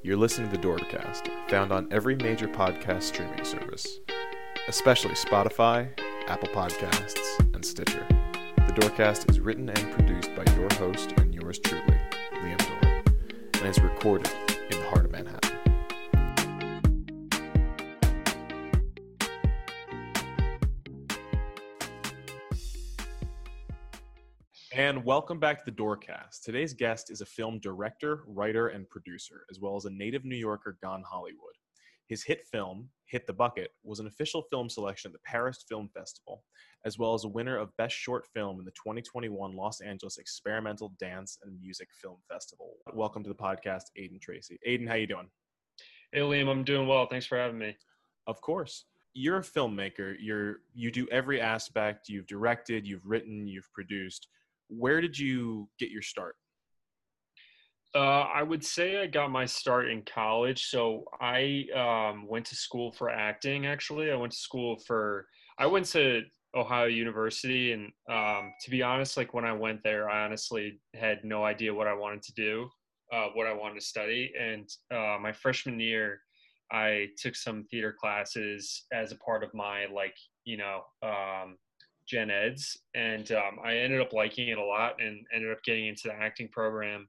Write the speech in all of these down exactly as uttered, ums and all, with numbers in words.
You're listening to The Doorcast, found on every major podcast streaming service, especially Spotify, Apple Podcasts, and Stitcher. The Doorcast is written and produced by your host and yours truly, Liam Dorr, and is recorded in the heart of Manhattan. And welcome back to The Doorcast. Today's guest is a film director, writer, and producer, as well as a native New Yorker gone Hollywood. His hit film, Hit the Bucket, was an official film selection at the Paris Film Festival, as well as a winner of Best Short Film in the twenty twenty-one Los Angeles Experimental Dance and Music Film Festival. Welcome to the podcast, Aiden Tracy. Aiden, how you doing? Hey, Liam, I'm doing well. Thanks for having me. Of course. You're a filmmaker. You're you do every aspect. You've directed, you've written, you've produced. Where did you get your start? Uh, I would say I got my start in college. So I um, went to school for acting, actually. I went to school for, I went to Ohio University. And um, to be honest, like when I went there, I honestly had no idea what I wanted to do, uh, what I wanted to study. And uh, my freshman year, I took some theater classes as a part of my, like, you know, um, gen eds, and um, I ended up liking it a lot and ended up getting into the acting program.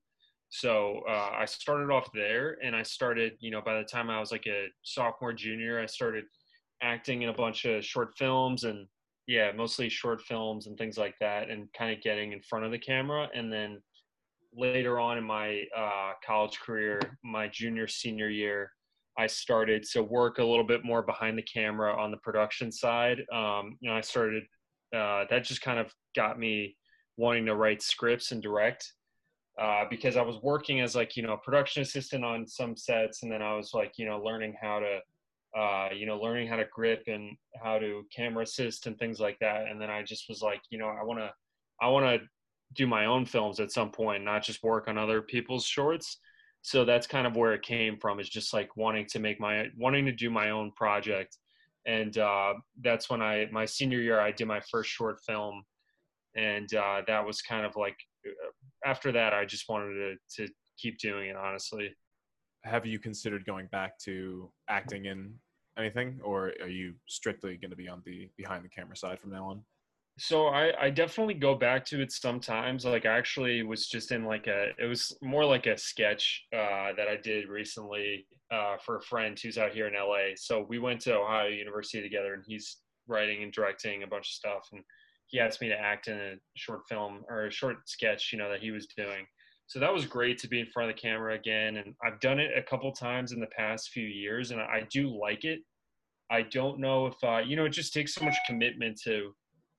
So uh, I started off there, and I started, you know, by the time I was like a sophomore, junior, I started acting in a bunch of short films and yeah, mostly short films and things like that, and kind of getting in front of the camera. And then later on in my uh, college career, my junior, senior year, I started to work a little bit more behind the camera on the production side. Um, you know, I started Uh, that just kind of got me wanting to write scripts and direct uh, because I was working as like, you know, a production assistant on some sets. And then I was like, you know, learning how to, uh, you know, learning how to grip and how to camera assist and things like that. And then I just was like, you know, I want to, I want to do my own films at some point, not just work on other people's shorts. So that's kind of where it came from, is just like wanting to make my, wanting to do my own project. And uh, that's when I, my senior year, I did my first short film. And uh, that was kind of like, after that, I just wanted to, to keep doing it, honestly. Have you considered going back to acting in anything, or are you strictly going to be on the behind the camera side from now on? So I, I definitely go back to it sometimes. Like I actually was just in like a, it was more like a sketch uh, that I did recently uh, for a friend who's out here in L A. So we went to Ohio University together, and he's writing and directing a bunch of stuff. And he asked me to act in a short film or a short sketch, you know, that he was doing. So that was great to be in front of the camera again. And I've done it a couple times in the past few years, and I do like it. I don't know if, uh, you know, it just takes so much commitment to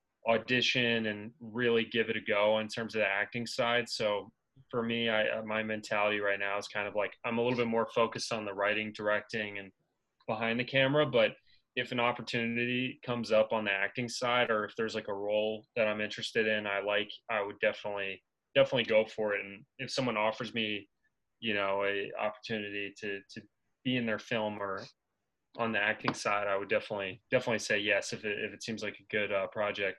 audition and really give it a go in terms of the acting side. So for me, I uh, my mentality right now is kind of like I'm a little bit more focused on the writing, directing, and behind the camera. But if an opportunity comes up on the acting side, or if there's like a role that I'm interested in, I like, I would definitely definitely go for it. And if someone offers me, you know, a opportunity to to be in their film or on the acting side, I would definitely definitely say yes if it if it seems like a good uh, project.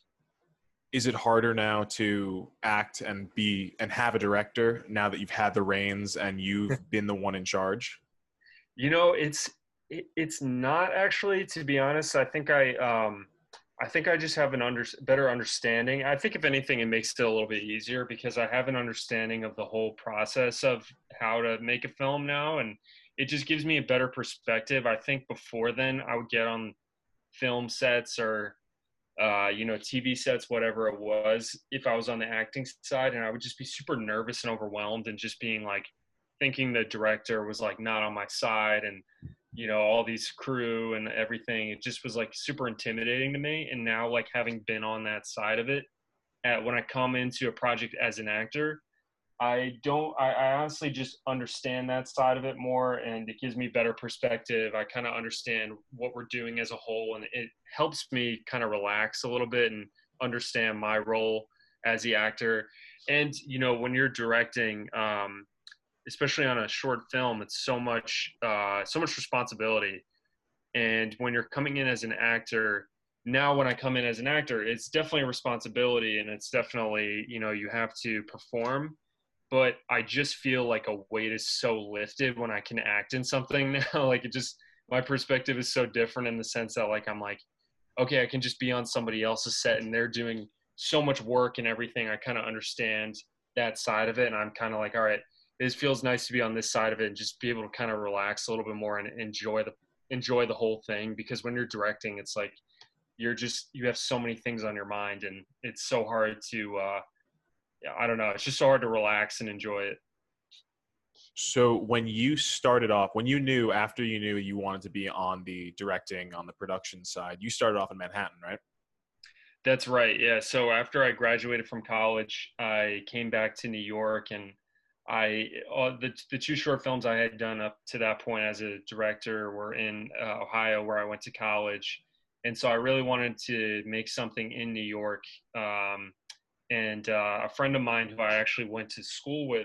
Is it harder now to act and be and have a director now that you've had the reins and you've been the one in charge? You know, it's it, it's not actually, to be honest. I think I um I think I just have an under better understanding. I think if anything, it makes it a little bit easier because I have an understanding of the whole process of how to make a film now, and it just gives me a better perspective. I think before then, I would get on film sets or uh, you know, T V sets, whatever it was, if I was on the acting side, and I would just be super nervous and overwhelmed and just being like, thinking the director was like not on my side, and, you know, all these crew and everything. It just was like super intimidating to me. And now, like having been on that side of it, at, when I come into a project as an actor, I don't, I, I honestly just understand that side of it more, and it gives me better perspective. I kind of understand what we're doing as a whole, and it helps me kind of relax a little bit and understand my role as the actor. And, you know, when you're directing, um, especially on a short film, it's so much, uh, so much responsibility. And when you're coming in as an actor, now when I come in as an actor, it's definitely a responsibility, and it's definitely, you know, you have to perform. but I just feel like a weight is so lifted when I can act in something now. Like it just, my perspective is so different in the sense that like, I'm like, okay, I can just be on somebody else's set and they're doing so much work and everything. I kind of understand that side of it. And I'm kind of like, all right, it feels nice to be on this side of it and just be able to kind of relax a little bit more and enjoy the, enjoy the whole thing. Because when you're directing, it's like, you're just, you have so many things on your mind and it's so hard to, uh, yeah, I don't know. It's just so hard to relax and enjoy it. So when you started off, when you knew, after you knew you wanted to be on the directing, on the production side, you started off in Manhattan, right? That's right. Yeah. So after I graduated from college, I came back to New York, and I all the the two short films I had done up to that point as a director were in uh, Ohio, where I went to college, and so I really wanted to make something in New York. Um, and uh, a friend of mine who I actually went to school with,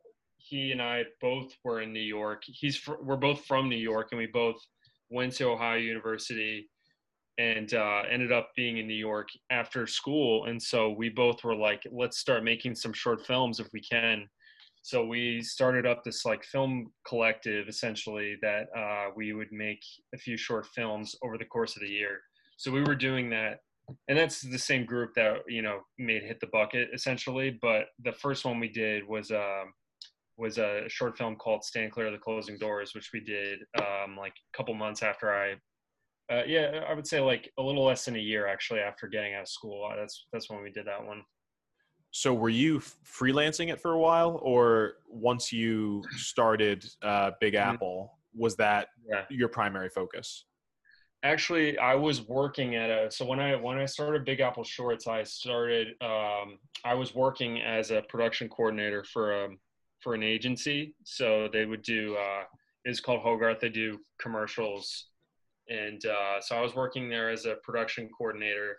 he and I both were in New York. He's fr- we're both from New York, and we both went to Ohio University and uh, ended up being in New York after school. And so we both were like, let's start making some short films if we can. So we started up this like film collective essentially that uh, we would make a few short films over the course of the year. So we were doing that. And that's the same group that, you know, made Hit the Bucket essentially. But the first one we did was, um, was a short film called Stand Clear of the Closing Doors, which we did um, like a couple months after I uh, yeah, I would say like a little less than a year actually after getting out of school. Uh, That's that's when we did that one. So were you f- freelancing it for a while, or once you started uh, Big Mhm. Apple, was that Yeah, your primary focus? actually, I was working at a. So when I when I started Big Apple Shorts, I started. Um, I was working as a production coordinator for um for an agency. So they would do. Uh, it's called Hogarth. They do commercials, and uh, so I was working there as a production coordinator.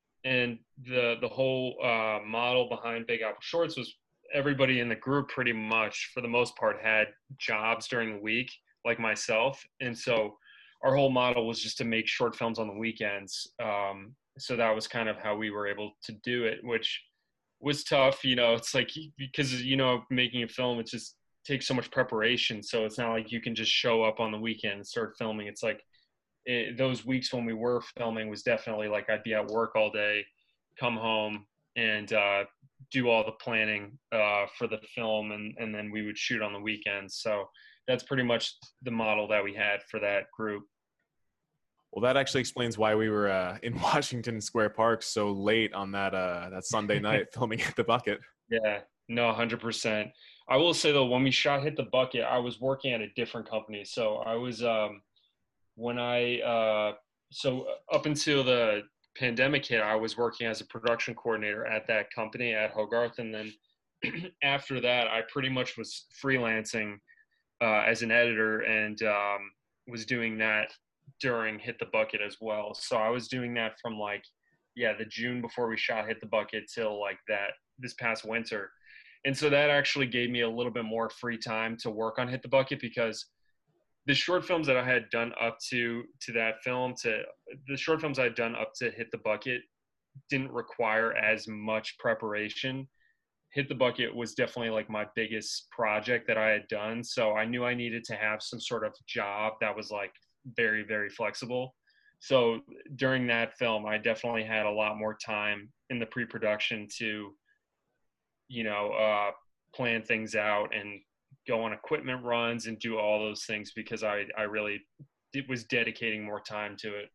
And the the whole uh, model behind Big Apple Shorts was everybody in the group pretty much for the most part had jobs during the week like myself, and so our whole model was just to make short films on the weekends. Um, so that was kind of how we were able to do it, which was tough. You know, it's like because you know making a film it just takes so much preparation, so it's not like you can just show up on the weekend and start filming. It's like it, those weeks when we were filming was definitely like I'd be at work all day, come home and uh, do all the planning uh, for the film, and and then we would shoot on the weekends. So that's pretty much the model that we had for that group. Well, that actually explains why we were uh, in Washington Square Park so late on that uh, that Sunday night filming at the Bucket. Yeah, no, one hundred percent. I will say though, when we shot Hit the Bucket, I was working at a different company. So I was um, when I uh, so up until the pandemic hit, I was working as a production coordinator at that company at Hogarth, and then after that, I pretty much was freelancing uh, as an editor and um, was doing that during Hit the Bucket as well. So I was doing that from like yeah the June before we shot Hit the Bucket till like that this past winter, and so that actually gave me a little bit more free time to work on Hit the Bucket because the short films that I had done up to to that film to the short films I had done up to Hit the Bucket didn't require as much preparation. Hit the Bucket was definitely like my biggest project that I had done, so I knew I needed to have some sort of job that was like very very flexible. So during that film, I definitely had a lot more time in the pre-production to you know uh, plan things out and go on equipment runs and do all those things because I I really it was dedicating more time to it.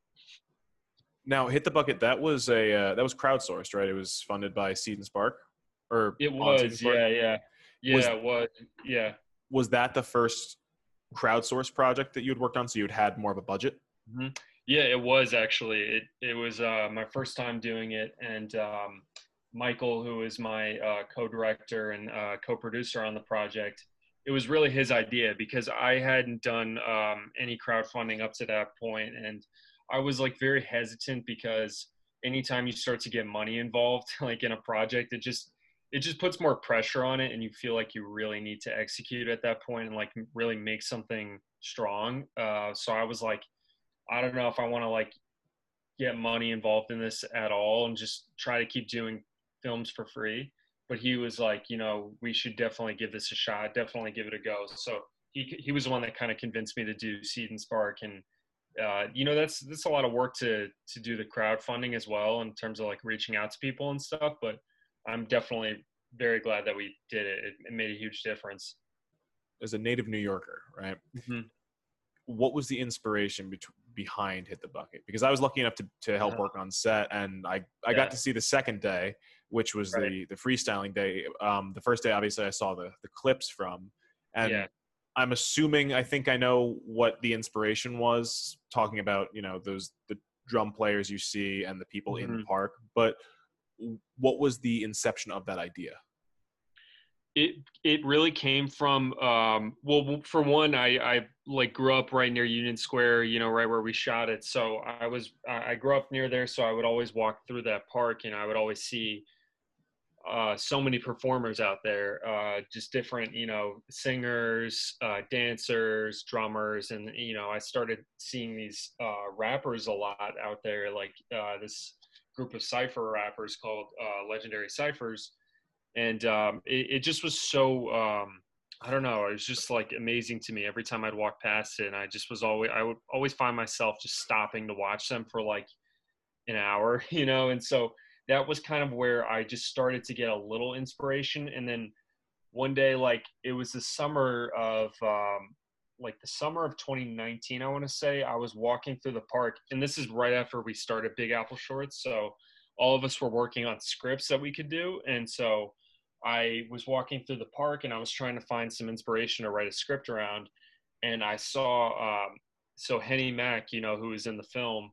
Now, Hit the Bucket, that was a uh, that was crowdsourced, right? It was funded by Seed and Spark, or It on Seed and was, Spark. yeah, yeah, Was yeah, it was, yeah. was that the first crowdsourced project that you had worked on? So you'd had more of a budget. hmm Yeah, it was actually. It it was uh, my first time doing it, and um, Michael, who is my uh, co-director and uh, co-producer on the project, it was really his idea because I hadn't done um, any crowdfunding up to that point, and I was like very hesitant because anytime you start to get money involved, like in a project, it just it just puts more pressure on it, and you feel like you really need to execute at that point and like really make something strong. Uh, so I was like I don't know if I want to like get money involved in this at all and just try to keep doing films for free. but he was like, you know, we should definitely give this a shot, definitely give it a go. So he he was the one that kind of convinced me to do Seed and Spark, and uh, you know, that's that's a lot of work to to do the crowdfunding as well in terms of like reaching out to people and stuff. But I'm definitely very glad that we did it. It, it made a huge difference. As a native New Yorker, right? Mm-hmm. What was the inspiration be- behind Hit the Bucket? Because I was lucky enough to, to help Uh-huh. work on set, and I, I Yeah. got to see the second day, which was Right. the the freestyling day. Um, the first day, obviously, I saw the the clips from, and Yeah. I'm assuming I think I know what the inspiration was, talking about, you know, those the drum players you see and the people in the Mm-hmm. park. But what was the inception of that idea? It it really came from um, well, for one, I I like grew up right near Union Square, you know, right where we shot it. So I was I grew up near there, so I would always walk through that park, and I would always see uh, so many performers out there, uh, just different, you know, singers, uh, dancers, drummers, and you know, I started seeing these uh, rappers a lot out there, like uh, this group of cipher rappers called uh, Legendary Ciphers, and um, it, it just was so um, I don't know, it was just like amazing to me every time I'd walk past it, and I just was always I would always find myself just stopping to watch them for like an hour, you know, and so that was kind of where I just started to get a little inspiration. And then one day, like it was the summer of um, like the summer of twenty nineteen, I want to say, I was walking through the park, and this is right after we started Big Apple Shorts, so all of us were working on scripts that we could do, and so I was walking through the park and I was trying to find some inspiration to write a script around, and I saw um, so Henny Mack, you know, who was in the film,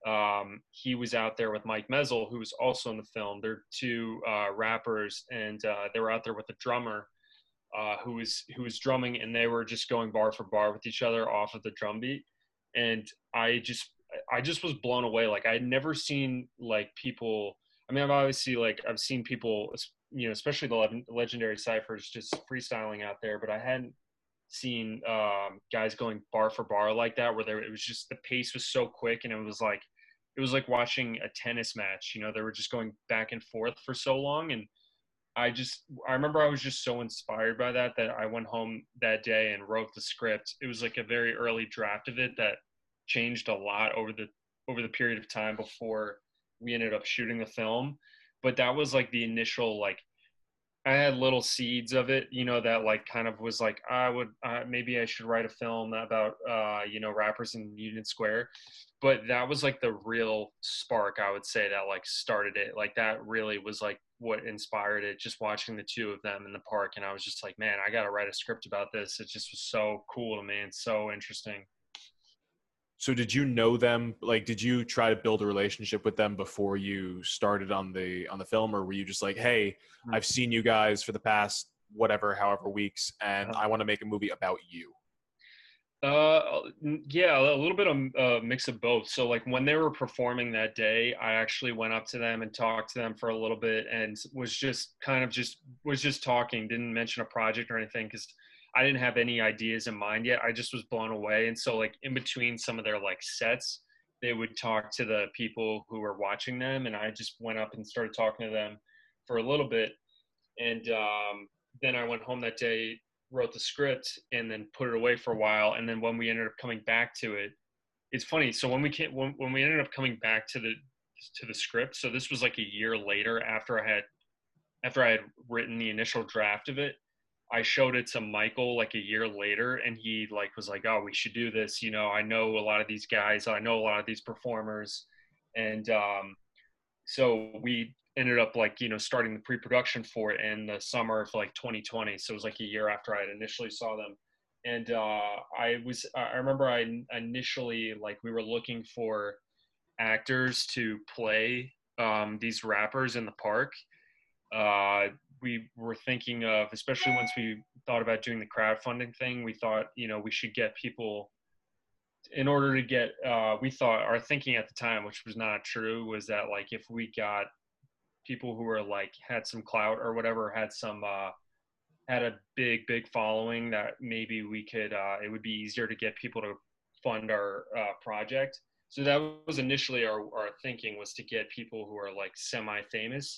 um, he was out there with Mike Mezel, who was also in the film. They're two uh, rappers, and uh, they were out there with a drummer uh, who was who was drumming, and they were just going bar for bar with each other off of the drum beat. And I just I just was blown away. Like I had never seen like people. I mean, I've obviously like I've seen people, you know, especially the legendary ciphers just freestyling out there, but I hadn't seen um, guys going bar for bar like that, where there it was just the pace was so quick, and it was like it was like watching a tennis match. You know, they were just going back and forth for so long, and I just I remember I was just so inspired by that that I went home that day and wrote the script. It was like a very early draft of it that changed a lot over the over the period of time before we ended up shooting the film. But that was like the initial like I had little seeds of it, you know, that like kind of was like I would uh, maybe I should write a film about uh, you know, rappers in Union Square, but that was like the real spark, I would say, that like started it. Like that really was like what inspired it. Just watching the two of them in the park, and I was just like, man, I got to write a script about this. It just was so cool to me and so interesting. So did you know them? Like, did you try to build a relationship with them before you started on the on the film, or were you just like, "Hey, I've seen you guys for the past whatever, however weeks, and I want to make a movie about you"? Uh, yeah, a little bit of a mix of both. So like when they were performing that day, I actually went up to them and talked to them for a little bit, and was just kind of just was just talking, didn't mention a project or anything because I didn't have any ideas in mind yet. I just was blown away. And so like in between some of their like sets, they would talk to the people who were watching them, and I just went up and started talking to them for a little bit. And um, then I went home that day, wrote the script, and then put it away for a while. And then when we ended up coming back to it, it's funny. So when we came, when, when we ended up coming back to the to the script, so this was like a year later after I had after I had written the initial draft of it. I showed it to Michael like a year later, and he like was like, "Oh, we should do this." You know, I know a lot of these guys. I know a lot of these performers, and um, so we ended up like you know starting the pre-production for it in the summer of like twenty twenty. So it was like a year after I had initially saw them, and uh, I was I remember I initially like we were looking for actors to play um, these rappers in the park. Uh, we were thinking of, especially once we thought about doing the crowdfunding thing, we thought you know we should get people in order to get. Uh, we thought our thinking at the time, which was not true, was that like if we got people who were like had some clout or whatever, had some uh had a big big following, that maybe we could uh it would be easier to get people to fund our uh project. So that was initially our, our thinking, was to get people who are like semi famous,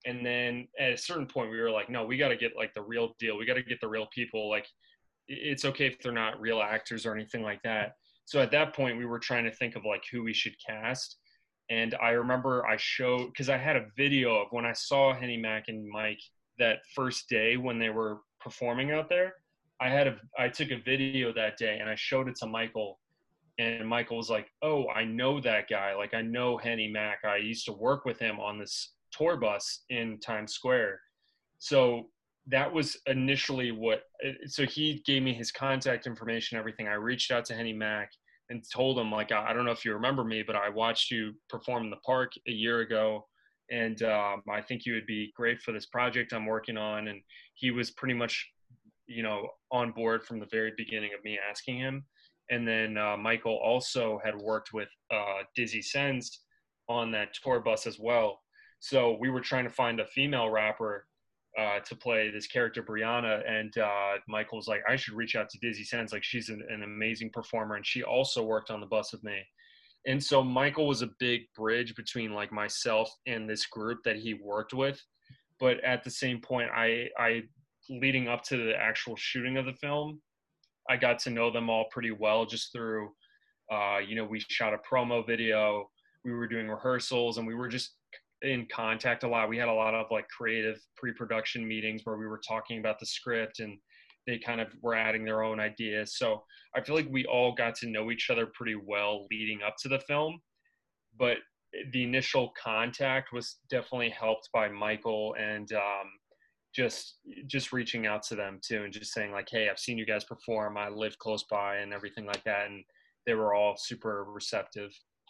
And then at a certain point, we were like, no, we got to get like the real deal. We got to get the real people. Like, it's okay if they're not real actors or anything like that. So at that point, we were trying to think of like who we should cast. And I remember I showed, because I had a video of when I saw Henny Mac and Mike that first day when they were performing out there. I had a, I took a video that day and I showed it to Michael, and Michael was like, "Oh, I know that guy. Like, I know Henny Mac. I used to work with him on this tour bus in Times Square." So that was initially what. So he gave me his contact information, everything. I reached out to Henny Mac and told him, like, I don't know if you remember me, but I watched you perform in the park a year ago, and um, I think you would be great for this project I'm working on. And he was pretty much, you know, on board from the very beginning of me asking him. And then uh, Michael also had worked with uh, Dizzy Sense on that tour bus as well. So we were trying to find a female rapper uh, to play this character, Brianna. And uh, Michael was like, I should reach out to Dizzy Sense. Like, she's an, an amazing performer. And she also worked on the bus with me. And so Michael was a big bridge between like myself and this group that he worked with. But at the same point, I, I leading up to the actual shooting of the film, I got to know them all pretty well just through, uh, you know, we shot a promo video, we were doing rehearsals, and we were just in contact a lot. We had a lot of like creative pre-production meetings where we were talking about the script, and they kind of were adding their own ideas. So I feel like we all got to know each other pretty well leading up to the film. But the initial contact was definitely helped by Michael and um, just just reaching out to them too, and just saying like, hey, I've seen you guys perform, I live close by, and everything like that. And they were all super receptive.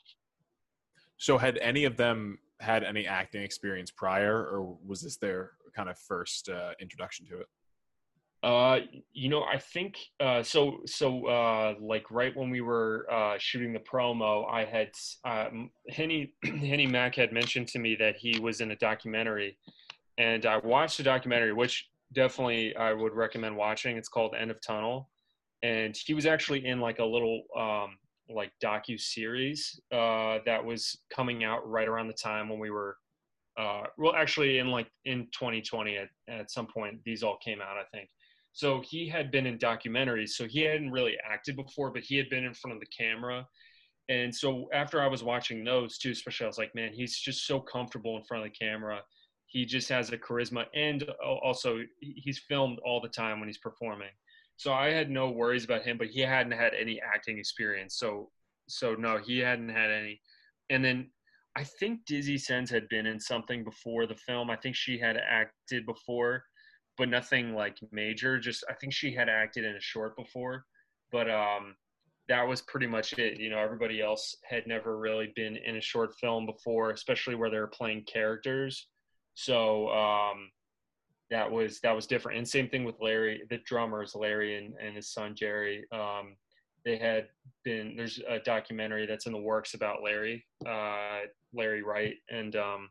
So had any of them had any acting experience prior, or was this their kind of first uh, introduction to it? Uh, you know, I think uh, so. So, uh, like right when we were uh, shooting the promo, I had um, Henny Henny Mac had mentioned to me that he was in a documentary, and I watched the documentary, which definitely I would recommend watching. It's called End of Tunnel, and he was actually in like a little um, like docu series uh, that was coming out right around the time when we were. Uh, well, actually, in like in twenty twenty, at, at some point, these all came out, I think. So he had been in documentaries, so he hadn't really acted before, but he had been in front of the camera. And so after I was watching those too, especially, I was like, man, he's just so comfortable in front of the camera. He just has a charisma, and also he's filmed all the time when he's performing. So I had no worries about him, but he hadn't had any acting experience. So, so no, he hadn't had any. And then I think Dizzy Sense had been in something before the film. I think she had acted before, but nothing like major. Just I think she had acted in a short before, but um, that was pretty much it. You know, everybody else had never really been in a short film before, especially where they were playing characters. So um, that was that was different. And same thing with Larry, the drummers, Larry and, and his son Jerry. Um, they had been there's a documentary that's in the works about Larry, uh, Larry Wright, and um,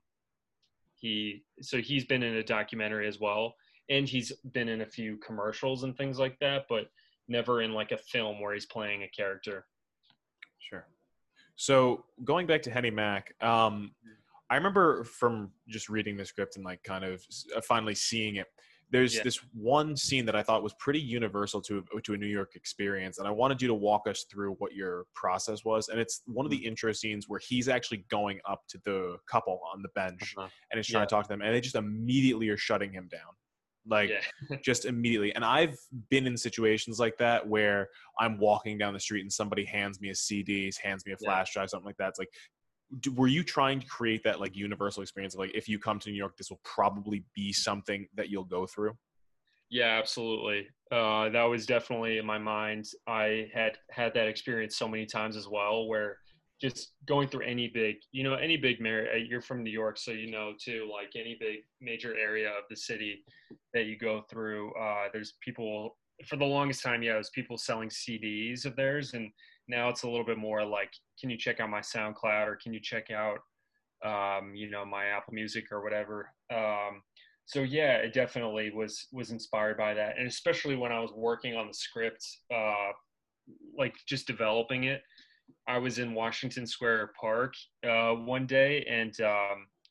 he so he's been in a documentary as well, and he's been in a few commercials and things like that, but never in like a film where he's playing a character. Sure. So going back to Henny Mac, um, I remember from just reading the script and like kind of uh, finally seeing it. There's Yeah. this one scene that I thought was pretty universal to to a New York experience, and I wanted you to walk us through what your process was. And it's one of the intro scenes where he's actually going up to the couple on the bench Uh-huh. and is trying Yeah. to talk to them, and they just immediately are shutting him down, like Yeah. just immediately. And I've been in situations like that where I'm walking down the street and somebody hands me a C D, hands me a flash drive, something like that. It's like, do, were you trying to create that like universal experience of like, if you come to New York, this will probably be something that you'll go through? Yeah, absolutely. Uh, that was definitely in my mind. I had had that experience so many times as well, where just going through any big, you know, any big, mar- uh, you're from New York, so you know too, like any big major area of the city that you go through, uh, there's people, for the longest time, yeah, it was people selling C Ds of theirs. And now it's a little bit more like, can you check out my SoundCloud, or can you check out, um, you know, my Apple Music or whatever. Um, so yeah, it definitely was was inspired by that, and especially when I was working on the script, uh, like just developing it. I was in Washington Square Park uh, one day, and um,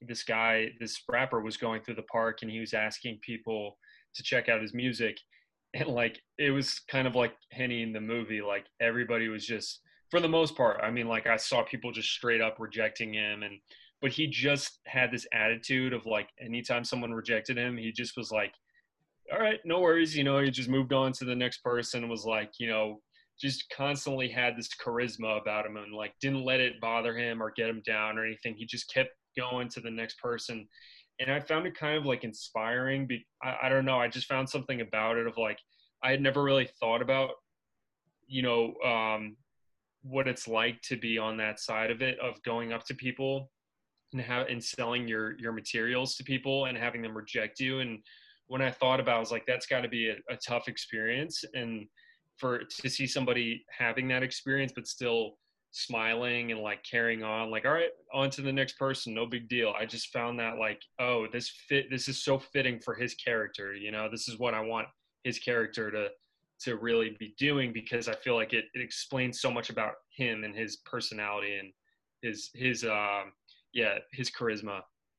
this guy, this rapper was going through the park and he was asking people to check out his music. And like, it was kind of like Henny in the movie. Like everybody was just, for the most part, I mean, like I saw people just straight up rejecting him. And, but he just had this attitude of like, anytime someone rejected him, he just was like, all right, no worries. You know, he just moved on to the next person and was like, you know, just constantly had this charisma about him and like didn't let it bother him or get him down or anything. He just kept going to the next person. And I found it kind of like inspiring. Be- I, I don't know. I just found something about it of like, I had never really thought about, you know, um, what it's like to be on that side of it, of going up to people and how, and selling your, your materials to people and having them reject you. And when I thought about it, I was like, that's gotta be a, a tough experience. And for, to see somebody having that experience, but still smiling and like carrying on, like, all right, on to the next person, no big deal. I just found that like, oh, this fit, this is so fitting for his character. You know, this is what I want his character to, to really be doing, because I feel like it, it explains so much about him and his personality and his, his, um, yeah, his charisma.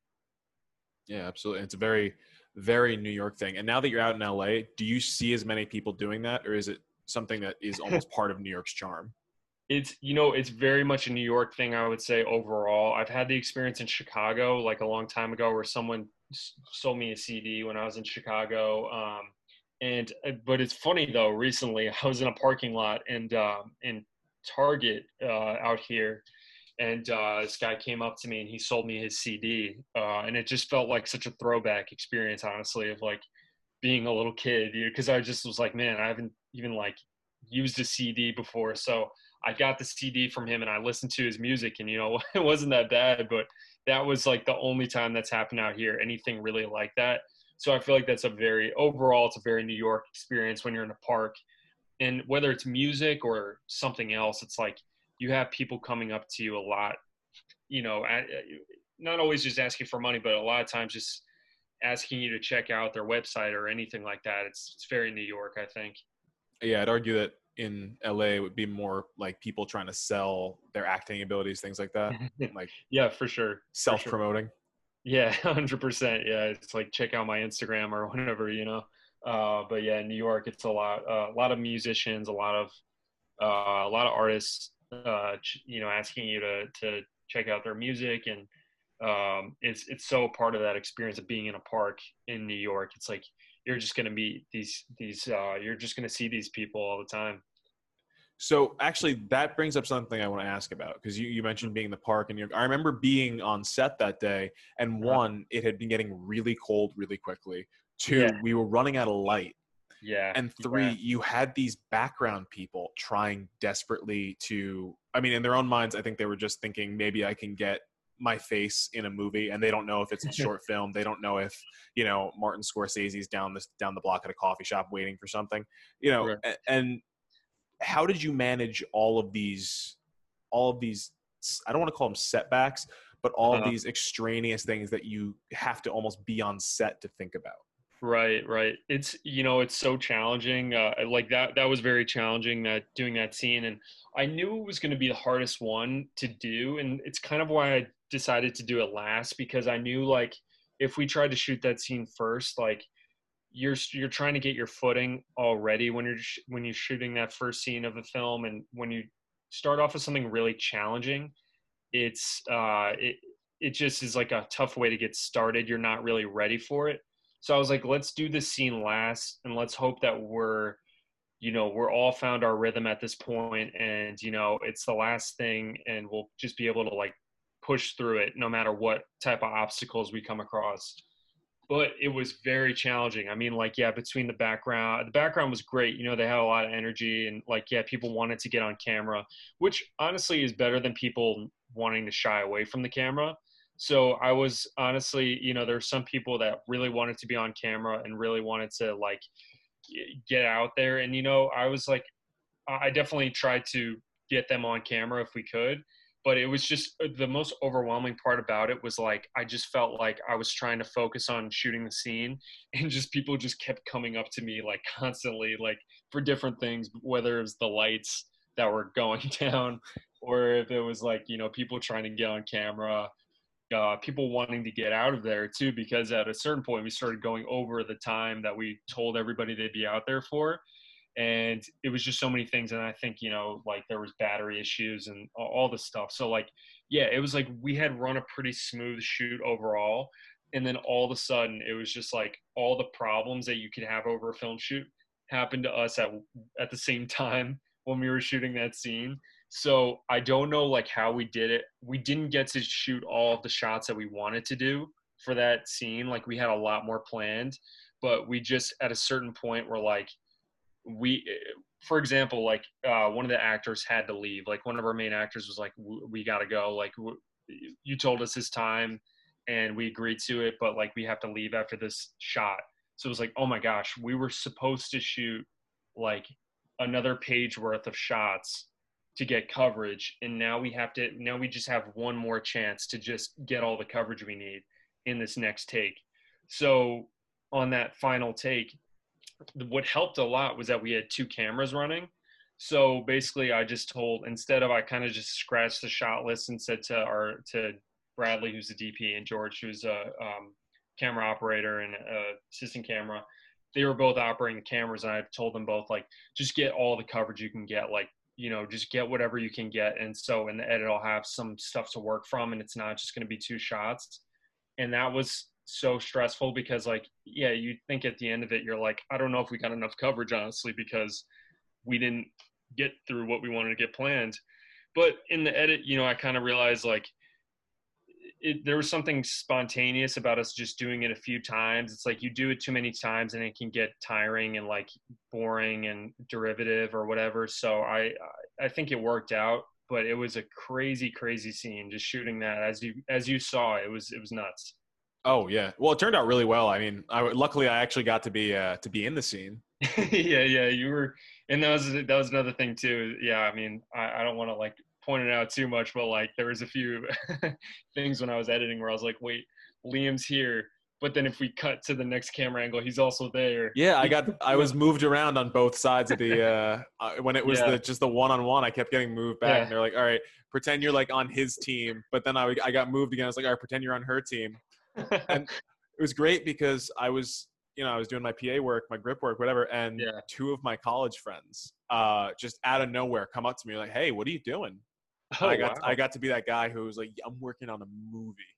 Yeah, absolutely. It's a very, very New York thing. And now that you're out in L A, do you see as many people doing that, or is it something that is almost part of New York's charm? It's, you know, it's very much a New York thing, I would say overall. I've had the experience in Chicago, like a long time ago, where someone sold me a C D when I was in Chicago. Um, and, uh, but it's funny though, recently I was in a parking lot and, um, in Target, uh, out here, and uh, this guy came up to me and he sold me his C D, uh, and it just felt like such a throwback experience, honestly, of like being a little kid, because I just was like, man, I haven't even like used a C D before, so I got the C D from him and I listened to his music, and you know, it wasn't that bad, but that was like the only time that's happened out here, anything really like that. So I feel like that's a very, overall, it's a very New York experience when you're in a park, and whether it's music or something else, it's like you have people coming up to you a lot, you know, not always just asking for money, but a lot of times just asking you to check out their website or anything like that. It's it's very New York, I think. Yeah, I'd argue that in L A it would be more like people trying to sell their acting abilities, things like that, like Yeah, for sure, for sure. self-promoting. Yeah, one hundred percent. Yeah, it's like check out my Instagram or whatever, you know. Uh, but yeah, in New York, it's a lot, uh, a lot of musicians, a lot of, uh, a lot of artists, uh, you know, asking you to to check out their music, and um, it's it's so part of that experience of being in a park in New York. It's like you're just gonna meet these these, uh, you're just gonna see these people all the time. So actually, that brings up something I want to ask about, because you, you mentioned being in the park, and I remember being on set that day, and Uh, one, it had been getting really cold really quickly. yeah, Two, we were running out of light. yeah, And three, yeah, you had these background people trying desperately to, I mean, in their own minds, I think they were just thinking, maybe I can get my face in a movie, and they don't know if it's a short film. They don't know if, you know, Martin Scorsese's down this down the block at a coffee shop waiting for something, you know, right. a- and how did you manage all of these, all of these, I don't want to call them setbacks, but all of Uh, these extraneous things that you have to almost be on set to think about? Right, right. It's, you know, it's so challenging. Uh, like that, that was very challenging, that doing that scene. And I knew it was going to be the hardest one to do. And it's kind of why I decided to do it last, because I knew like if we tried to shoot that scene first, like you're, you're trying to get your footing already when you're, sh- when you're shooting that first scene of a film. And when you start off with something really challenging, it's, uh, it, it just is like a tough way to get started. You're not really ready for it. So I was like, let's do this scene last, and let's hope that we're, you know, we're all found our rhythm at this point, and you know, it's the last thing, and we'll just be able to like push through it no matter what type of obstacles we come across. But it was very challenging. I mean, like, yeah, between the background, the background was great. You know, they had a lot of energy, and like, yeah, people wanted to get on camera, which honestly is better than people wanting to shy away from the camera. So I was honestly, you know, there's some people that really wanted to be on camera and really wanted to like get out there. And, you know, I was like, I definitely tried to get them on camera if we could, but it was just uh, the most overwhelming part about it was like I just felt like I was trying to focus on shooting the scene, and just people just kept coming up to me like constantly, like for different things, whether it was the lights that were going down or if it was like, you know, people trying to get on camera. uh, people wanting to get out of there too, because at a certain point we started going over the time that we told everybody they'd be out there for. And it was just so many things. And I think, you know, like there was battery issues and all, all this stuff. So like, yeah, it was like we had run a pretty smooth shoot overall. And then all of a sudden it was just like all the problems that you could have over a film shoot happened to us at at the same time when we were shooting that scene. So I don't know like how we did it. We didn't get to shoot all of the shots that we wanted to do for that scene. Like we had a lot more planned, but we just at a certain point were like, we, for example, like uh, one of the actors had to leave. Like one of our main actors was like, we got to go. Like w- you told us his time and we agreed to it, but like we have to leave after this shot. So it was like, oh my gosh, we were supposed to shoot like another page worth of shots to get coverage. And now we have to, now we just have one more chance to just get all the coverage we need in this next take. So on that final take, what helped a lot was that we had two cameras running. So basically I just told, instead of, I kind of just scratched the shot list and said to our, to Bradley, who's the D P, and George, who's a um, camera operator and uh, assistant camera, they were both operating the cameras. And I told them both, like, just get all the coverage you can get. Like, you know, just get whatever you can get. And so in the edit, I'll have some stuff to work from, and it's not just going to be two shots. And that was so stressful because, like, yeah, you think at the end of it, you're like, I don't know if we got enough coverage, honestly, because we didn't get through what we wanted to get planned. But in the edit, you know, I kind of realized, like, It, there was something spontaneous about us just doing it a few times. It's like you do it too many times and it can get tiring and like boring and derivative or whatever. So I I think it worked out, but it was a crazy crazy scene just shooting that. As you as you saw, it was it was nuts. Oh yeah. Well, it turned out really well. I mean, I, luckily I actually got to be uh, to be in the scene. yeah, yeah, you were, and that was that was another thing too. Yeah, I mean, I, I don't want to like point it out too much, but like there was a few things when I was editing where I was like, wait, Liam's here, but then if we cut to the next camera angle, he's also there. Yeah, I got I was moved around on both sides of the uh, uh when it was Yeah, the just the one on one. I kept getting moved back, yeah. and they're like, "All right, pretend you're like on his team." But then I I got moved again. I was like, "All right, pretend you're on her team." And it was great because I was, you know, I was doing my P A work, my grip work, whatever, and Yeah. two of my college friends, uh, just out of nowhere, come up to me like, "Hey, what are you doing?" And Oh I got I wow. got to be that guy who was like, "I'm working on a movie."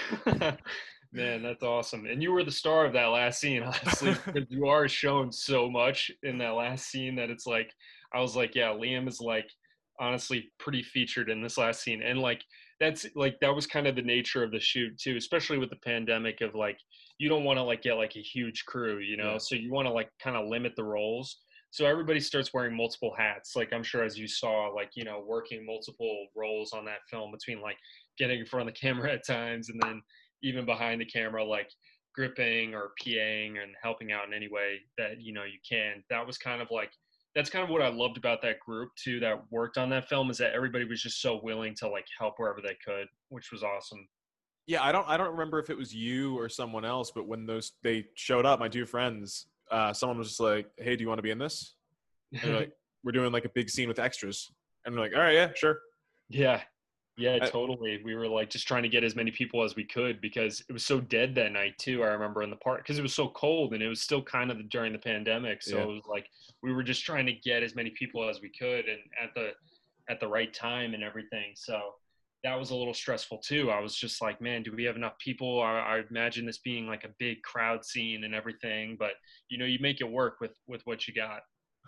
Man, that's awesome. And you were the star of that last scene, honestly, because you are shown so much in that last scene that it's like, I was like, yeah, Liam is like honestly pretty featured in this last scene. And like, that's like, that was kind of the nature of the shoot too, especially with the pandemic of like, you don't want to like get like a huge crew, you know? Yeah. So you want to like kind of limit the roles. So everybody starts wearing multiple hats. Like I'm sure as you saw, like, you know, working multiple roles on that film between like getting in front of the camera at times and then even behind the camera, like gripping or PAing and helping out in any way that, you know, you can. That was kind of like, that's kind of what I loved about that group too, that worked on that film, is that everybody was just so willing to like help wherever they could, which was awesome. Yeah, I don't I don't remember if it was you or someone else, but when those they showed up, my two friends, uh, someone was just like, "Hey, do you want to be in this?" And they're like, "We're doing like a big scene with extras," and they're like, "All right, yeah, sure." Yeah. Yeah, I, totally. We were like just trying to get as many people as we could because it was so dead that night too. I remember in the park because it was so cold and it was still kind of during the pandemic. So yeah. it was like we were just trying to get as many people as we could and at the at the right time and everything. So that was a little stressful too. I was just like, man, do we have enough people? I, I imagine this being like a big crowd scene and everything, but you know, you make it work with with what you got.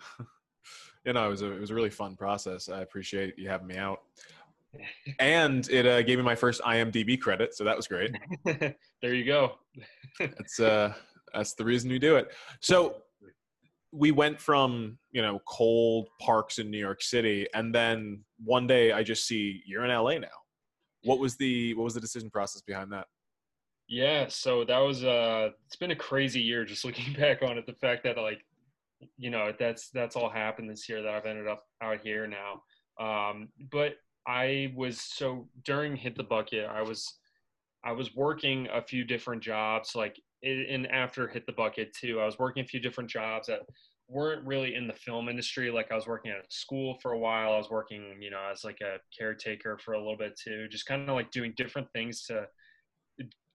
You know, it was a it was a really fun process. I appreciate you having me out, and it uh, gave me my first I M D B credit, so that was great. There you go. That's uh that's the reason we do it. So we went from, you know, cold parks in New York City, and then one day I just see you're in L A now. What was the what was the decision process behind that? Yeah, so that was uh it's been a crazy year just looking back on it. The fact that like, you know, that's that's all happened this year that I've ended up out here now. Um, but I was so during Hit the Bucket, I was I was working a few different jobs, like in, in after Hit the Bucket too. I was working a few different jobs that weren't really in the film industry. Like I was working at a school for a while. I was working, you know, as like a caretaker for a little bit too, just kind of like doing different things to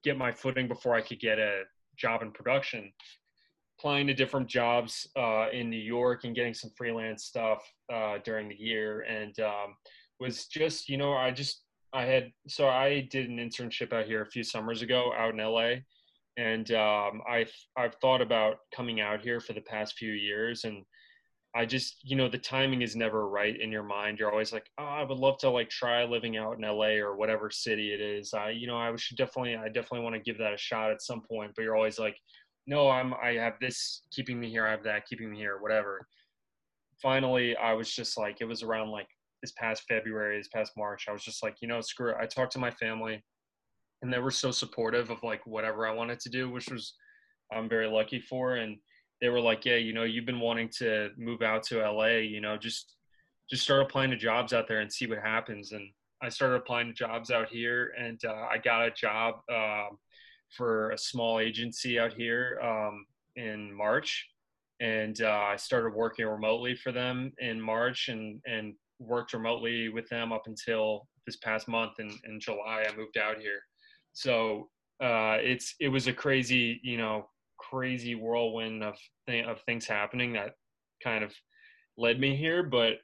get my footing before I could get a job in production, applying to different jobs uh, in New York and getting some freelance stuff uh, during the year. And um, was just, you know, I just, I had, so I did an internship out here a few summers ago out in L A. And um, I've, I've thought about coming out here for the past few years. And I just, you know, the timing is never right in your mind. You're always like, oh, I would love to like try living out in L A or whatever city it is. I, you know, I should definitely, I definitely want to give that a shot at some point. But you're always like, no, I'm, I have this keeping me here. I have that keeping me here, whatever. Finally, I was just like, it was around like this past February, this past March. I was just like, you know, screw it. I talked to my family, and they were so supportive of like whatever I wanted to do, which was I'm very lucky for. And they were like, yeah, you know, you've been wanting to move out to L A, you know, just just start applying to jobs out there and see what happens. And I started applying to jobs out here, and uh, I got a job um, for a small agency out here um, in March. And uh, I started working remotely for them in March, and and worked remotely with them up until this past month. In, in July, I moved out here. So uh, it's it was a crazy, you know, crazy whirlwind of th- of things happening that kind of led me here. But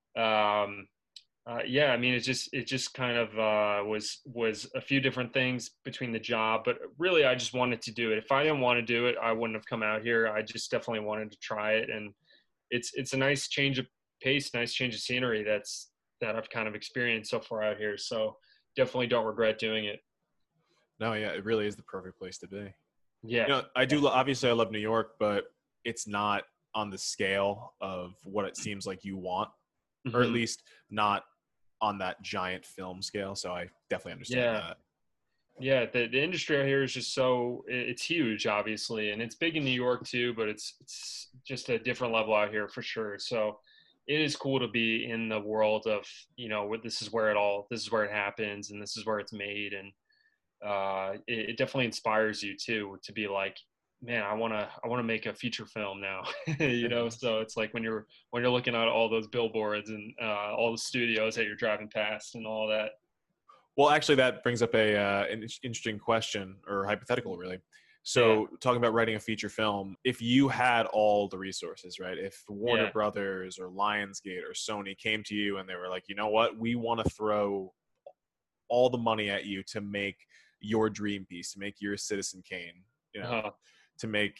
um, uh, yeah, I mean, it just it just kind of uh, was was a few different things between the job, but really, I just wanted to do it. If I didn't want to do it, I wouldn't have come out here. I just definitely wanted to try it, and it's it's a nice change of pace, nice change of scenery. That's that I've kind of experienced so far out here. So definitely don't regret doing it. No, yeah, it really is the perfect place to be. Yeah. You know, I do Yeah. lo- obviously I love New York, but it's not on the scale of what it seems like you want, or at Mhm. least not on that giant film scale. So I definitely understand Yeah. that. Yeah, the, the industry out here is just so it- it's huge, obviously, and it's big in New York too, but it's it's just a different level out here for sure. So it is cool to be in the world of, you know, where this is where it all this is where it happens, and this is where it's made. And uh, it, it definitely inspires you too to be like, man, I want to I want to make a feature film now, you Yeah. know. So it's like when you're when you're looking at all those billboards and uh, all the studios that you're driving past and all that. Well, actually, that brings up a uh, an in- interesting question, or hypothetical, really. Yeah, So, talking about writing a feature film, if you had all the resources, right? If Warner yeah, Brothers or Lionsgate or Sony came to you and they were like, you know what, we want to throw all the money at you to make your dream piece, to make your Citizen Kane, you know, uh, to make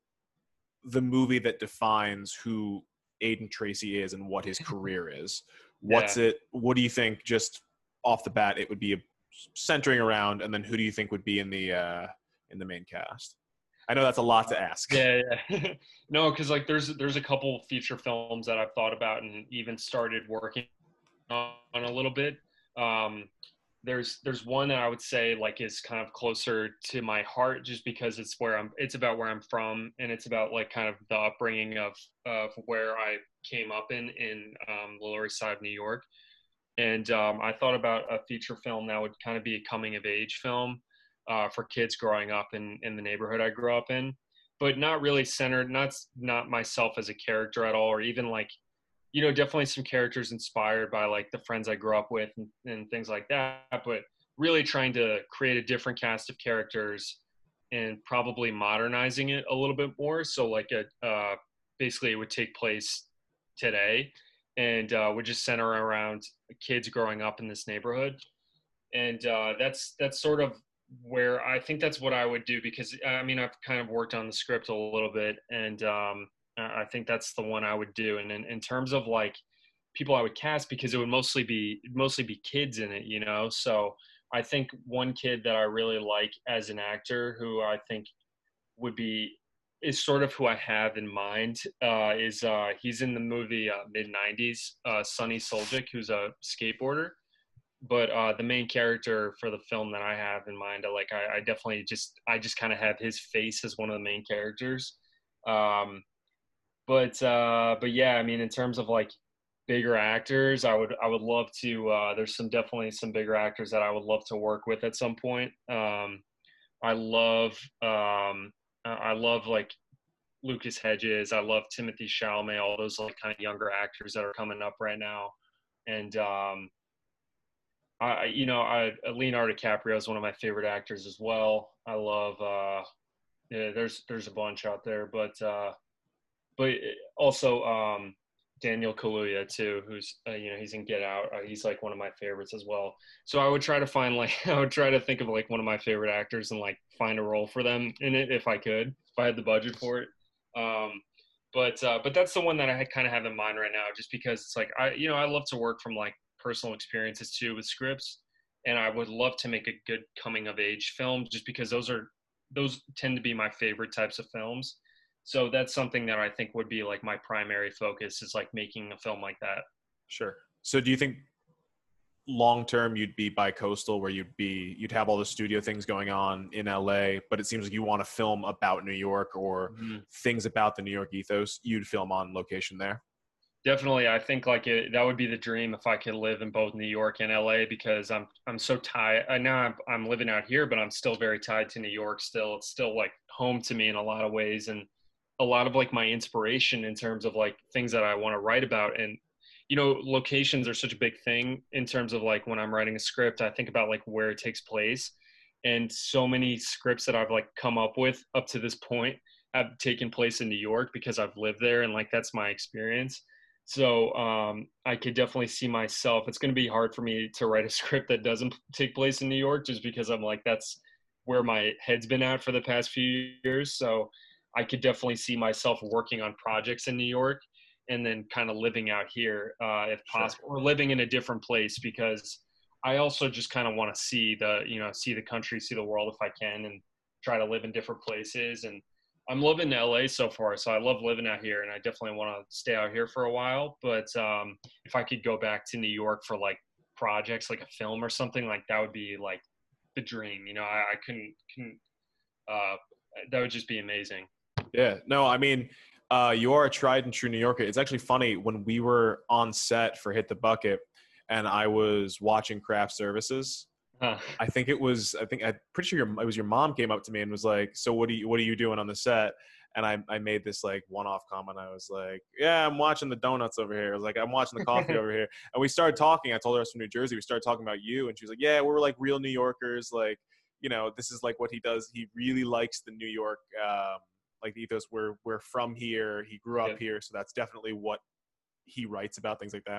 the movie that defines who Aiden Tracy is and what his career is. yeah. What's it? What do you think? Just off the bat, it would be centering around, and then who do you think would be in the uh, in the main cast? I know that's a lot to ask. Yeah, yeah. No, because like there's there's a couple feature films that I've thought about and even started working on a little bit. Um, there's there's one that I would say like is kind of closer to my heart just because it's where I'm it's about where I'm from, and it's about like kind of the upbringing of of where I came up in in um, the Lower East Side of New York. And um, I thought about a feature film that would kind of be a coming of age film uh, for kids growing up in in the neighborhood I grew up in, but not really centered, not not myself as a character at all, or even like, you know, definitely some characters inspired by like the friends I grew up with and, and things like that, but really trying to create a different cast of characters and probably modernizing it a little bit more. So like a uh, basically it would take place today, and uh, would just center around kids growing up in this neighborhood. And uh, that's that's sort of where I think that's what I would do, because I mean I've kind of worked on the script a little bit, and um, I think that's the one I would do. And in, in terms of like people I would cast, because it would mostly be mostly be kids in it, you know. So I think one kid that I really like as an actor, who I think would be is sort of who I have in mind. Uh, is uh, he's in the movie uh, mid nineties, uh, Sonny Soljic, who's a skateboarder. But uh, the main character for the film that I have in mind, like I, I definitely just I just kind of have his face as one of the main characters. Um, but uh, but yeah, I mean, in terms of like bigger actors, I would I would love to. Uh, there's some definitely some bigger actors that I would love to work with at some point. Um, I love um, I I love like Lucas Hedges. I love Timothy Chalamet. All those like kind of younger actors that are coming up right now. And um, I, you know, I Leonardo DiCaprio is one of my favorite actors as well. I love, uh, yeah, there's there's a bunch out there, but uh, but also um, Daniel Kaluuya too, who's uh, you know he's in Get Out. Uh, he's like one of my favorites as well. So I would try to find like I would try to think of like one of my favorite actors and like find a role for them in it if I could, if I had the budget for it. Um, but uh, but that's the one that I kind of have in mind right now, just because it's like I you know I love to work from like personal experiences too with scripts, and I would love to make a good coming of age film, just because those are those tend to be my favorite types of films. So that's something that I think would be like my primary focus is like making a film like that. Sure. So do you think long term you'd be bi-coastal, where you'd be you'd have all the studio things going on in L A, but it seems like you want to film about New York, or mm-hmm. things about the New York ethos, you'd film on location there? Definitely. I think like it, that would be the dream if I could live in both New York and L A, because I'm I'm so tied. I now I'm I'm living out here, but I'm still very tied to New York still. It's still like home to me in a lot of ways, and a lot of like my inspiration in terms of like things that I want to write about. And you know, locations are such a big thing in terms of like when I'm writing a script, I think about like where it takes place. And so many scripts that I've like come up with up to this point have taken place in New York because I've lived there, and like that's my experience. So um, I could definitely see myself. It's going to be hard for me to write a script that doesn't take place in New York, just because I'm like, that's where my head's been at for the past few years. So I could definitely see myself working on projects in New York, and then kind of living out here uh, if possible, sure. Or living in a different place, because I also just kind of want to see the, you know, see the country, see the world if I can, and try to live in different places. And I'm living in L A so far, so I love living out here, and I definitely want to stay out here for a while. But um, if I could go back to New York for like projects, like a film or something, like that would be like the dream. You know, I, I couldn't, couldn't uh, that would just be amazing. Yeah, no, I mean, uh, you are a tried and true New Yorker. It's actually funny, when we were on set for Hit the Bucket and I was watching craft services, huh. I think it was, I think, I'm pretty sure your, it was your mom came up to me and was like, so what are you, what are you doing on the set? And I, I made this like one-off comment. I was like, yeah, I'm watching the donuts over here. I was like, I'm watching the coffee over here. And we started talking. I told her I was from New Jersey. We started talking about you. And she was like, yeah, we're like real New Yorkers. Like, you know, this is like what he does. He really likes the New York, um, like the ethos. We're, we're from here. He grew up yeah. here. So that's definitely what he writes about, things like that.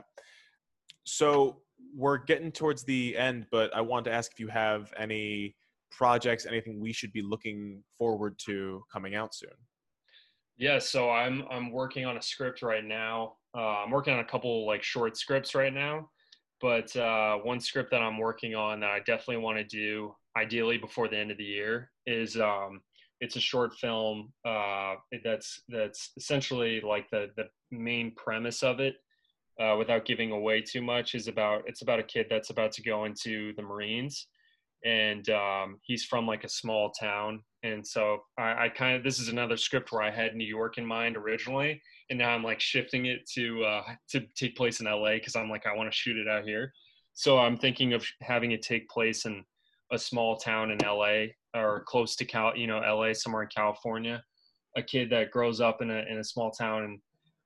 So we're getting towards the end, but I want to ask if you have any projects, anything we should be looking forward to coming out soon. Yeah, so I'm I'm working on a script right now. Uh, I'm working on a couple like short scripts right now, but uh, one script that I'm working on that I definitely want to do, ideally before the end of the year, is um, it's a short film uh, that's that's essentially like the the main premise of it, uh, without giving away too much, is about it's about a kid that's about to go into the Marines, and um, he's from like a small town. And so I, I kind of, this is another script where I had New York in mind originally, and now I'm like shifting it to uh, to take place in L A, because I'm like, I want to shoot it out here. So I'm thinking of having it take place in a small town in L A, or close to Cal, you know, L A, somewhere in California. A kid that grows up in a in a small town and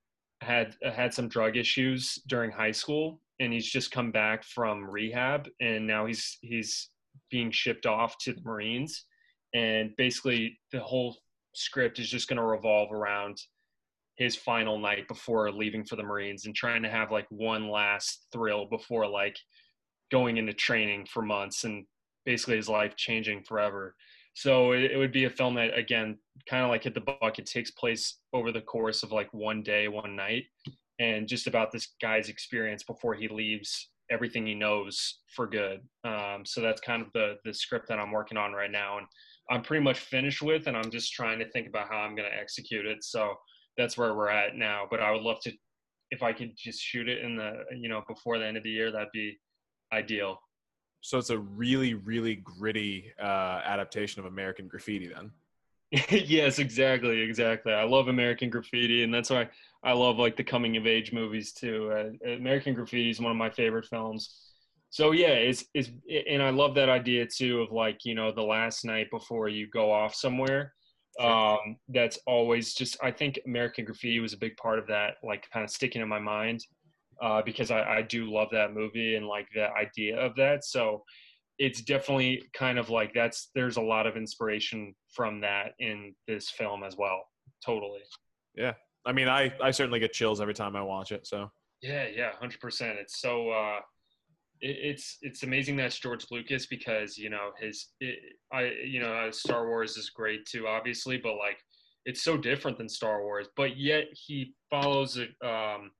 had had some drug issues during high school, and he's just come back from rehab, and now he's he's being shipped off to the Marines. And basically the whole script is just going to revolve around his final night before leaving for the Marines, and trying to have like one last thrill before like going into training for months, and basically his life changing forever. So it, it would be a film that, again, kind of like Hit the Bucket, takes place over the course of like one day, one night, and just about this guy's experience before he leaves everything he knows for good. Um, so that's kind of the the script that I'm working on right now, and I'm pretty much finished with, and I'm just trying to think about how I'm going to execute it. So that's where we're at now. But I would love to, if I could just shoot it in the, you know, before the end of the year, that'd be ideal. So it's a really, really gritty uh, adaptation of American Graffiti then. Yes, exactly. Exactly. I love American Graffiti, and that's why I love like the coming of age movies too. Uh, American Graffiti is one of my favorite films. So yeah, it's, it's, and I love that idea too of like, you know, the last night before you go off somewhere. Sure. Um, that's always just, I think American Graffiti was a big part of that, like kind of sticking in my mind. uh, because I, I do love that movie and like the idea of that. So it's definitely kind of like that's there's a lot of inspiration from that in this film as well. Totally. Yeah. I mean, I, I certainly get chills every time I watch it. So Yeah, yeah, one hundred percent. It's so uh, it, it's it's amazing that's George Lucas because you know his it, I you know uh, Star Wars is great too, obviously, but like it's so different than Star Wars. But yet he follows a um,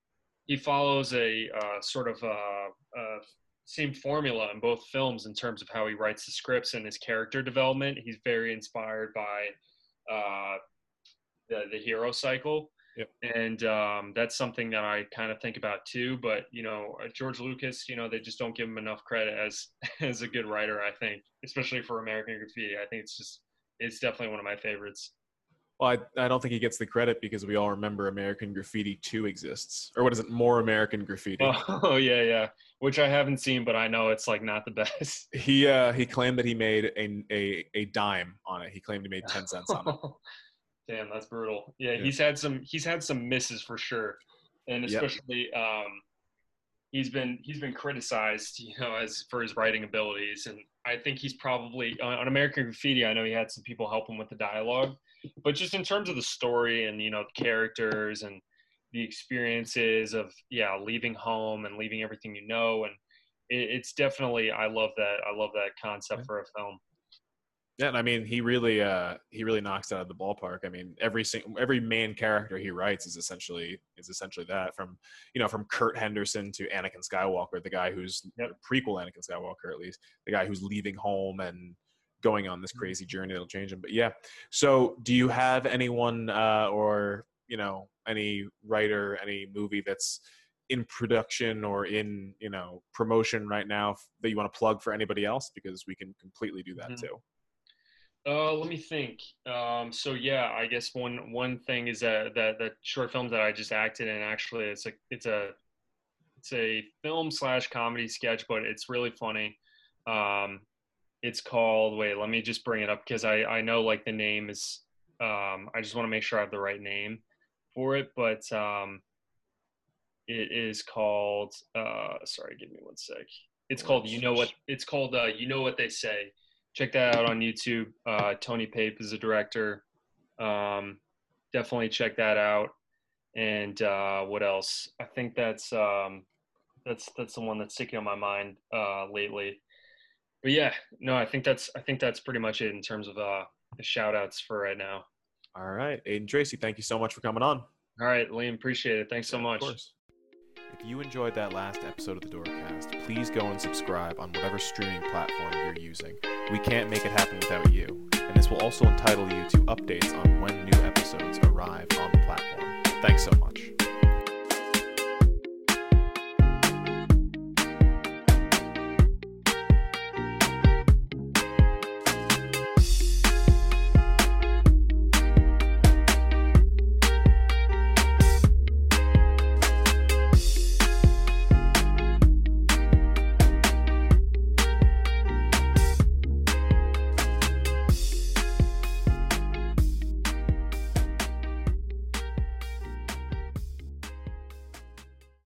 he follows a uh, sort of uh, uh, same formula in both films in terms of how he writes the scripts and his character development. He's very inspired by uh, the the hero cycle. Yep. And um, that's something that I kind of think about too. But you know, George Lucas, you know, they just don't give him enough credit as as a good writer. I think, especially for American Graffiti, I think it's just it's definitely one of my favorites. Well, I, I don't think he gets the credit because we all remember American Graffiti two exists. Or what is it? More American Graffiti. Oh, yeah, yeah. Which I haven't seen, but I know it's like not the best. He uh, he claimed that he made a, a, a dime on it. He claimed he made ten cents on it. Damn, that's brutal. Yeah, Yeah. he's had some he's had some misses for sure. And especially yep. um he's been he's been criticized, you know, as for his writing abilities. And I think he's probably on, on American Graffiti, I know he had some people help him with the dialogue. But just in terms of the story and, you know, the characters and the experiences of, yeah, leaving home and leaving everything you know. And it, it's definitely, I love that. I love that concept for a film. Yeah, and I mean, he really, uh, he really knocks it out of the ballpark. I mean, every single, every main character he writes is essentially is essentially that. From you know, from Kurt Henderson to Anakin Skywalker, the guy who's yep. prequel Anakin Skywalker, at least the guy who's leaving home and going on this crazy journey that'll change him. But yeah, so do you have anyone uh, or you know any writer, any movie that's in production or in you know promotion right now that you want to plug for anybody else? Because we can completely do that mm-hmm. too. Uh, let me think. Um, so yeah, I guess one one thing is that that that short film that I just acted in. Actually, it's a it's a it's a film slash comedy sketch, but it's really funny. Um, it's called. Wait, let me just bring it up because I I know like the name is. Um, I just want to make sure I have the right name for it, but um, it is called. Uh, sorry, give me one sec. It's called. You know what? It's called. Uh, you know what they say. Check that out on YouTube. Uh, Tony Pape is the director. Um, definitely check that out. And uh, what else? I think that's um, that's that's the one that's sticking on my mind uh, lately. But yeah, no, I think that's I think that's pretty much it in terms of uh, the shout outs for right now. All right, Aiden Tracy, thank you so much for coming on. All right, Liam, appreciate it. Thanks so yeah, much. Of course. If you enjoyed that last episode of the Doorcast, please go and subscribe on whatever streaming platform you're using. We can't make it happen without you, and this will also entitle you to updates on when new episodes arrive on the platform. Thanks so much.